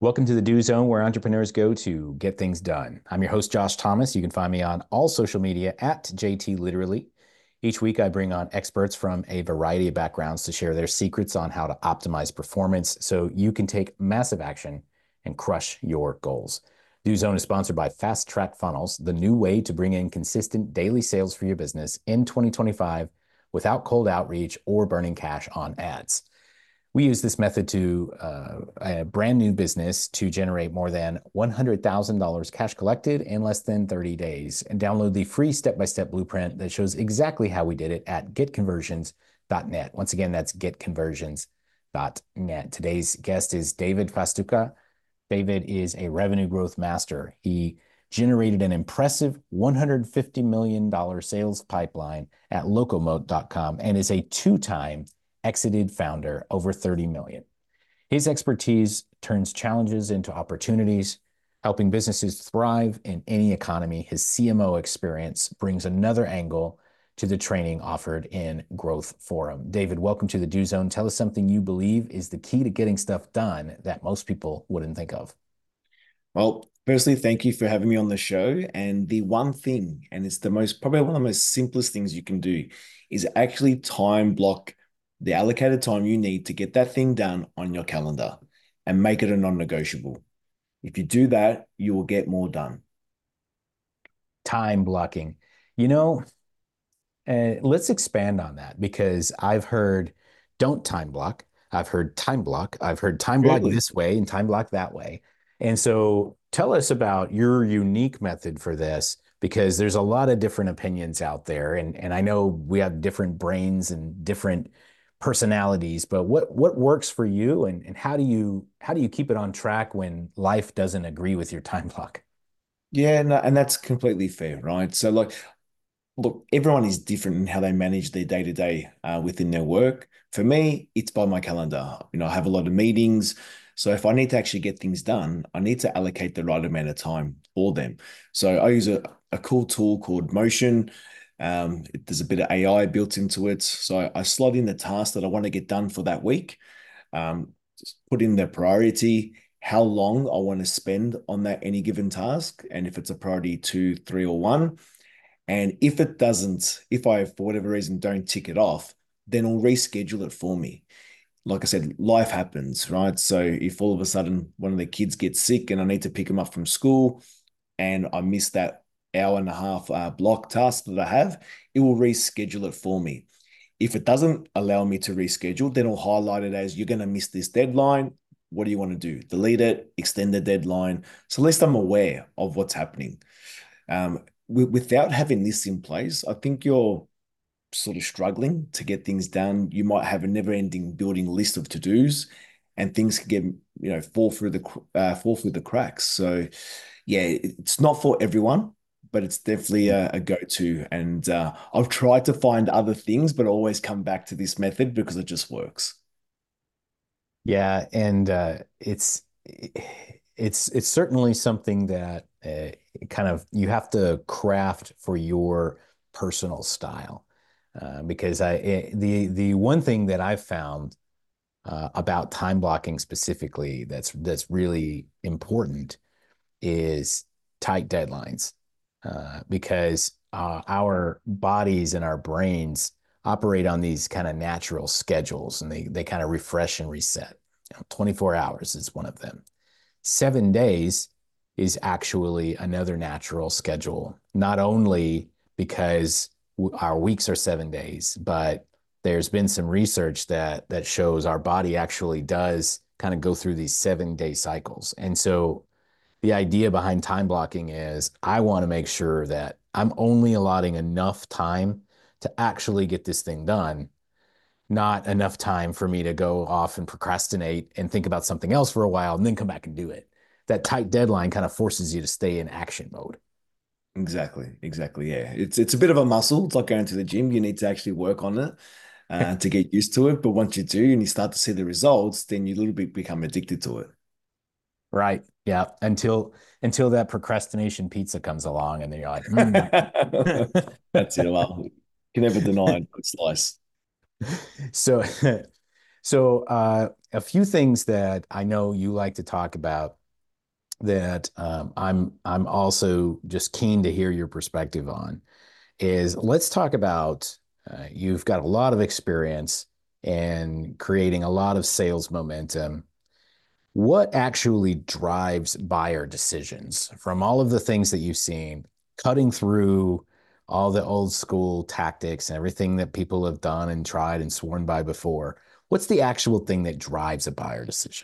Welcome to the Do Zone, where entrepreneurs go to get things done. I'm your host, Josh Thomas. You can find me on all social media at JT Literally. Each week, I bring on experts from a variety of backgrounds to share their secrets on how to optimize performance so you can take massive action and crush your goals. Do Zone is sponsored by Fast Track Funnels, the new way to bring in consistent daily sales for your business in 2025 without cold outreach or burning cash on ads. We use this method to a brand new business to generate more than $100,000 cash collected in less than 30 days. And download the free step-by-step blueprint that shows exactly how we did it at getconversions.net. Once again, that's getconversions.net. Today's guest is David Festuca. David is a revenue growth master. He generated an impressive $150 million sales pipeline at locomote.com and is a two-time exited founder, over 30 million. His expertise turns challenges into opportunities, helping businesses thrive in any economy. His CMO experience brings another angle to the training offered in Growth Forum. David, welcome to the Do Zone. Tell us something you believe is the key to getting stuff done that most people wouldn't think of. Well, firstly, thank you for having me on the show. And the one thing, and it's probably one of the most simplest things you can do, is actually time block the allocated time you need to get that thing done on your calendar and make it a non-negotiable. If you do that, you will get more done. Time blocking. You know, let's expand on that because I've heard don't time block. I've heard time block. I've heard time block Really? this way and time block that way. And so tell us about your unique method for this because there's a lot of different opinions out there. And I know we have different brains and different personalities, but what works for you and how do you keep it on track when life doesn't agree with your time block? Yeah, no, and that's completely fair, right? So, look, everyone is different in how they manage their day to day within their work. For me, it's by my calendar. I have a lot of meetings. So if I need to actually get things done, I need to allocate the right amount of time for them. So I use a cool tool called Motion. There's a bit of AI built into it. So I slot in the task that I want to get done for that week, just put in the priority, how long I want to spend on that any given task, and if it's a priority two, three, or one. And if I, for whatever reason, don't tick it off, then I'll reschedule it for me. Like I said, life happens, right? So if all of a sudden one of the kids gets sick and I need to pick them up from school and I miss that hour and a half block task that I have, it will reschedule it for me. If it doesn't allow me to reschedule, then I'll highlight it as you're going to miss this deadline. What do you want to do? Delete it, extend the deadline. So at least I'm aware of what's happening. Without having this in place, I think you're sort of struggling to get things done. You might have a never-ending building list of to-dos, and things can get fall through the cracks. So, yeah, it's not for everyone, but it's definitely a go-to. And I've tried to find other things, but I always come back to this method because it just works. Yeah, and it's certainly something that kind of you have to craft for your personal style. Because the one thing that I've found about time blocking specifically that's really important is tight deadlines. Because our bodies and our brains operate on these kind of natural schedules and they kind of refresh and reset. 24 hours is one of them. 7 days is actually another natural schedule, not only because our weeks are 7 days, but there's been some research that shows our body actually does kind of go through these 7 day cycles. And so the idea behind time blocking is I want to make sure that I'm only allotting enough time to actually get this thing done, not enough time for me to go off and procrastinate and think about something else for a while and then come back and do it. That tight deadline kind of forces you to stay in action mode. Exactly, exactly. Yeah, it's a bit of a muscle. It's like going to the gym. You need to actually work on it to get used to it. But once you do and you start to see the results, then you a little bit become addicted to it. Right. Yeah. Until that procrastination pizza comes along and then you're like, That's it. Well, you can never deny a good slice. So So, a few things that I know you like to talk about that I'm also just keen to hear your perspective on is let's talk about you've got a lot of experience in creating a lot of sales momentum. What actually drives buyer decisions from all of the things that you've seen, cutting through all the old school tactics and everything that people have done and tried and sworn by before? What's the actual thing that drives a buyer decision?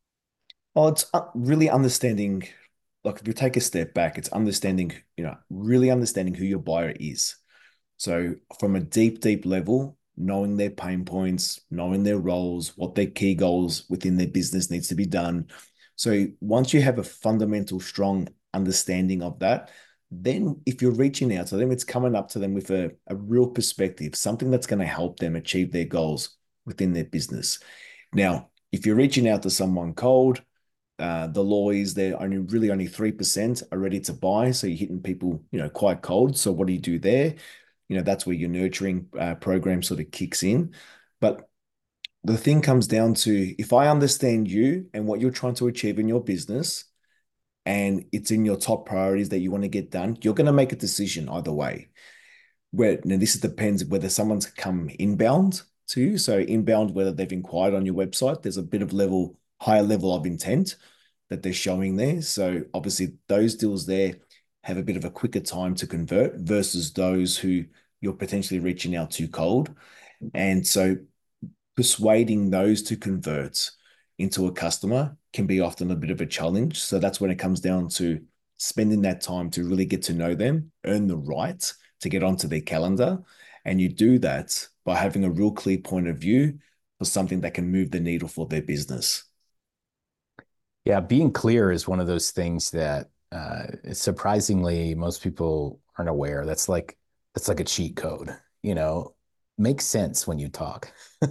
Oh, it's really understanding, like if you take a step back, it's understanding, really understanding who your buyer is. So from a deep, deep level, knowing their pain points, knowing their roles, what their key goals within their business needs to be done. So once you have a fundamental, strong understanding of that, then if you're reaching out to them, it's coming up to them with a real perspective, something that's going to help them achieve their goals within their business. Now, if you're reaching out to someone cold, the law is they're only 3% are ready to buy. So you're hitting people, quite cold. So what do you do there? That's where your nurturing program sort of kicks in. But the thing comes down to if I understand you and what you're trying to achieve in your business, and it's in your top priorities that you want to get done, you're going to make a decision either way. Where now this depends whether someone's come inbound to you. So inbound, whether they've inquired on your website, there's a bit of higher level of intent that they're showing there. So obviously those deals there have a bit of a quicker time to convert versus those who you're potentially reaching out to cold. And so persuading those to convert into a customer can be often a bit of a challenge. So that's when it comes down to spending that time to really get to know them, earn the right to get onto their calendar. And you do that by having a real clear point of view for something that can move the needle for their business. Yeah, being clear is one of those things that surprisingly most people aren't aware. That's like a cheat code, you know, makes sense when you talk.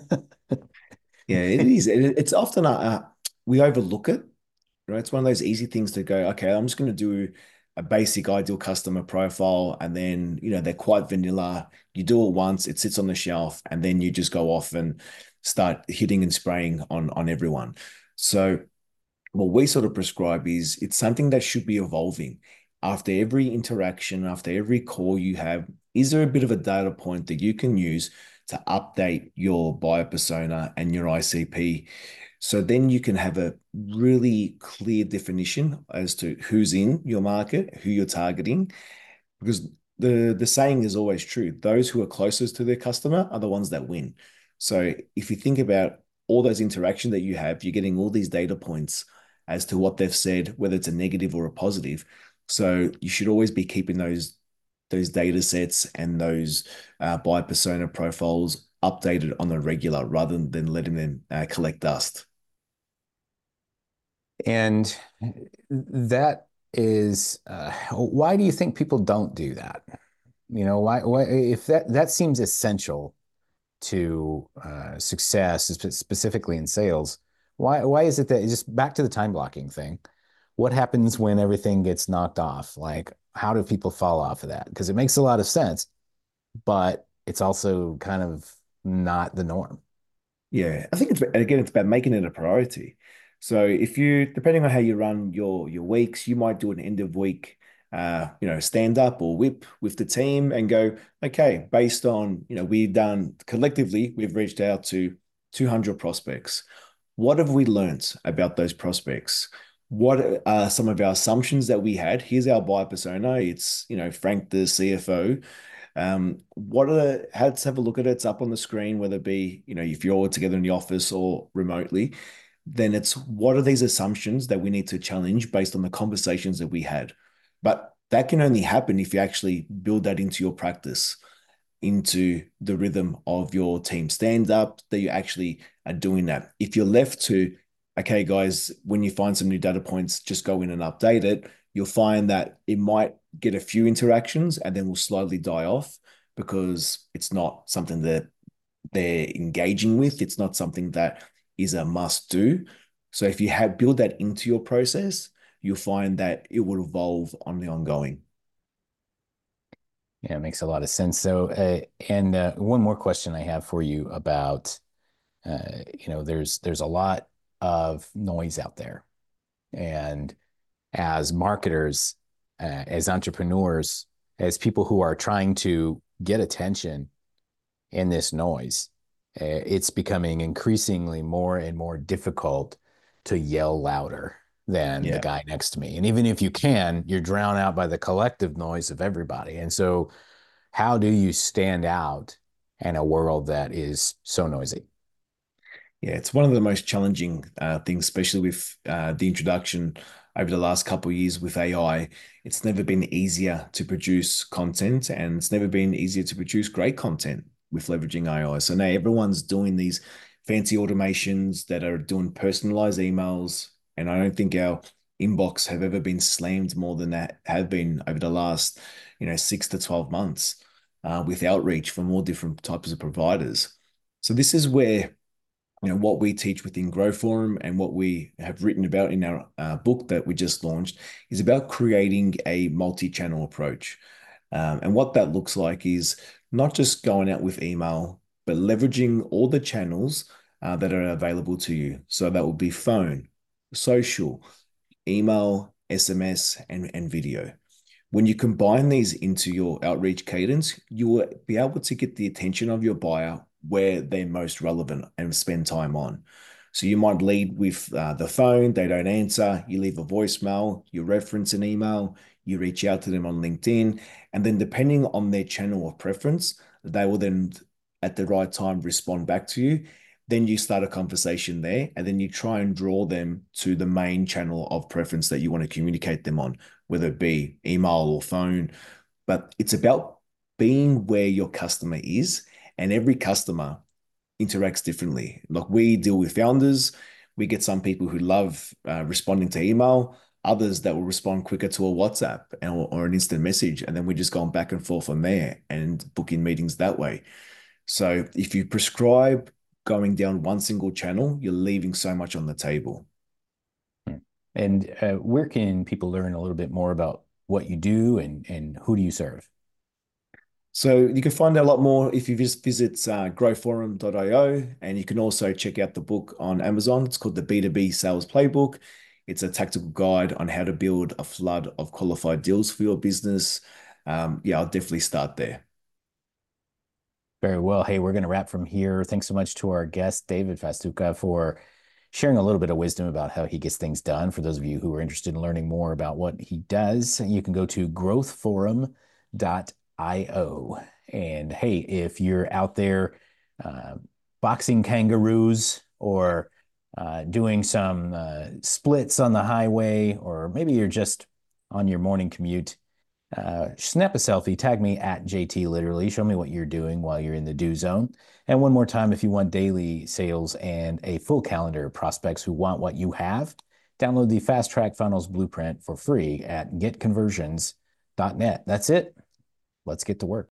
Yeah, it is. It's often we overlook it, right? It's one of those easy things to go, okay, I'm just going to do a basic ideal customer profile, and then they're quite vanilla. You do it once, it sits on the shelf, and then you just go off and start hitting and spraying on everyone. So what we sort of prescribe is it's something that should be evolving. After every interaction, after every call you have, is there a bit of a data point that you can use to update your buyer persona and your ICP? So then you can have a really clear definition as to who's in your market, who you're targeting, because the saying is always true. Those who are closest to their customer are the ones that win. So if you think about all those interactions that you have, you're getting all these data points as to what they've said, whether it's a negative or a positive. So you should always be keeping those data sets and those buyer persona profiles updated on a regular rather than letting them collect dust. And that is why do you think people don't do that? You know, why if that seems essential to success, specifically in sales, why is it that just back to the time blocking thing? What happens when everything gets knocked off? Like, how do people fall off of that? Because it makes a lot of sense, but it's also kind of not the norm. Yeah, I think it's about making it a priority. So if you, depending on how you run your weeks, you might do an end of week, stand up or whip with the team and go, okay, based on, we've done collectively, we've reached out to 200 prospects. What have we learned about those prospects? What are some of our assumptions that we had? Here's our buyer persona. It's, Frank, the CFO. Let's have a look at it. It's up on the screen, whether it be, if you're all together in the office or remotely, then it's what are these assumptions that we need to challenge based on the conversations that we had. But that can only happen if you actually build that into your practice, into the rhythm of your team stand up, that you actually are doing that. If you're left to, okay, guys, when you find some new data points, just go in and update it, you'll find that it might get a few interactions and then will slowly die off because it's not something that they're engaging with. It's not something that is a must do. So if you have build that into your process, you'll find that it will evolve on the ongoing. Yeah, it makes a lot of sense. So, and one more question I have for you about There's a lot of noise out there, and as marketers, as entrepreneurs, as people who are trying to get attention in this noise, it's becoming increasingly more and more difficult to yell louder than the Yeah. guy next to me. And even if you can, you're drowned out by the collective noise of everybody. And so, how do you stand out in a world that is so noisy? Yeah, it's one of the most challenging things, especially with the introduction over the last couple of years with AI. It's never been easier to produce content, and it's never been easier to produce great content with leveraging AI. So now everyone's doing these fancy automations that are doing personalized emails, and I don't think our inbox have ever been slammed more than that have been over the last, 6 to 12 months with outreach from all different types of providers. So this is where what we teach within Grow Forum and what we have written about in our book that we just launched is about creating a multi-channel approach. And what that looks like is not just going out with email, but leveraging all the channels that are available to you. So that would be phone, social, email, SMS, and video. When you combine these into your outreach cadence, you will be able to get the attention of your buyer where they're most relevant and spend time on. So you might lead with the phone, they don't answer, you leave a voicemail, you reference an email, you reach out to them on LinkedIn, and then depending on their channel of preference, they will then at the right time respond back to you. Then you start a conversation there, and then you try and draw them to the main channel of preference that you want to communicate them on, whether it be email or phone. But it's about being where your customer is, and every customer interacts differently. Like we deal with founders, we get some people who love responding to email, others that will respond quicker to a WhatsApp or an instant message, and then we're just going back and forth from there and booking meetings that way. So if you prescribe going down one single channel, you're leaving so much on the table. And where can people learn a little bit more about what you do and who do you serve? So you can find out a lot more if you just visit growforum.io, and you can also check out the book on Amazon. It's called the B2B Sales Playbook. It's a tactical guide on how to build a flood of qualified deals for your business. Yeah, I'll definitely start there. Very well. Hey, we're going to wrap from here. Thanks so much to our guest, David Festuca, for sharing a little bit of wisdom about how he gets things done. For those of you who are interested in learning more about what he does, you can go to growthforum.io. And hey, if you're out there uh, boxing kangaroos or doing some splits on the highway, or maybe you're just on your morning commute, snap a selfie, tag me at JT Literally. Show me what you're doing while you're in the do zone. And one more time, if you want daily sales and a full calendar of prospects who want what you have, download the Fast Track Funnels Blueprint for free at getconversions.net. That's it. Let's get to work.